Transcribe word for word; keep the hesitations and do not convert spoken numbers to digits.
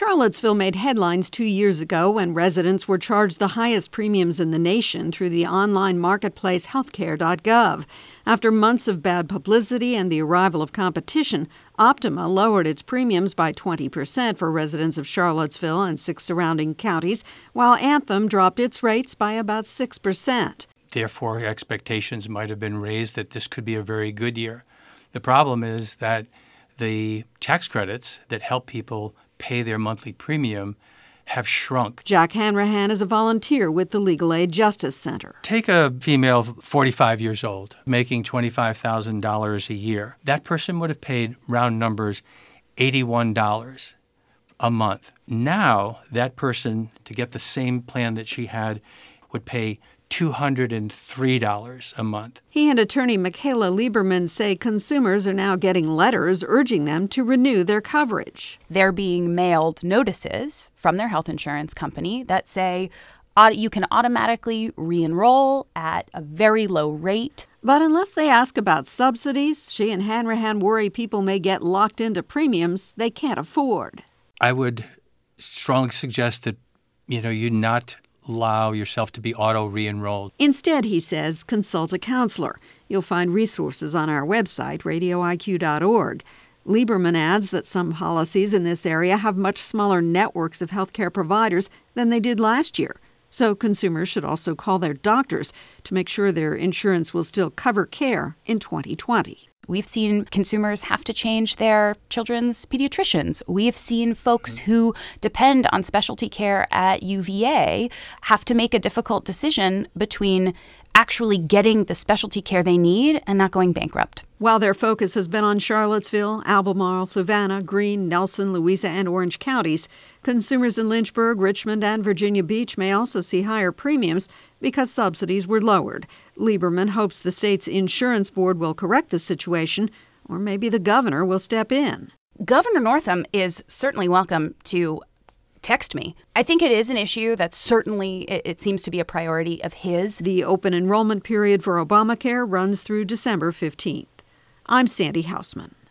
Charlottesville made headlines two years ago when residents were charged the highest premiums in the nation through the online marketplace healthcare dot gov. After months of bad publicity and the arrival of competition, Optima lowered its premiums by twenty percent for residents of Charlottesville and six surrounding counties, while Anthem dropped its rates by about six percent. Therefore, expectations might have been raised that this could be a very good year. The problem is that the tax credits that help people pay their monthly premium have shrunk. Jack Hanrahan is a volunteer with the Legal Aid Justice Center. Take a female forty-five years old making twenty-five thousand dollars a year. That person would have paid, round numbers, eighty-one dollars a month. Now, that person, to get the same plan that she had, would pay two hundred three dollars a month. He and attorney Michaela Lieberman say consumers are now getting letters urging them to renew their coverage. They're being mailed notices from their health insurance company that say you can automatically re-enroll at a very low rate. But unless they ask about subsidies, she and Hanrahan worry people may get locked into premiums they can't afford. I would strongly suggest that, you know, you not allow yourself to be auto re-enrolled. Instead, he says, consult a counselor. You'll find resources on our website, radio I Q dot org. Lieberman adds that some policies in this area have much smaller networks of healthcare providers than they did last year. So consumers should also call their doctors to make sure their insurance will still cover care in twenty twenty. We've seen consumers have to change their children's pediatricians. We've seen folks who depend on specialty care at U V A have to make a difficult decision between actually getting the specialty care they need and not going bankrupt. While their focus has been on Charlottesville, Albemarle, Fluvanna, Greene, Nelson, Louisa, and Orange counties, consumers in Lynchburg, Richmond, and Virginia Beach may also see higher premiums because subsidies were lowered. Lieberman hopes the state's insurance board will correct the situation, or maybe the governor will step in. Governor Northam is certainly welcome to text me. I think it is an issue that certainly it, it seems to be a priority of his. The open enrollment period for Obamacare runs through December fifteenth. I'm Sandy Hausman.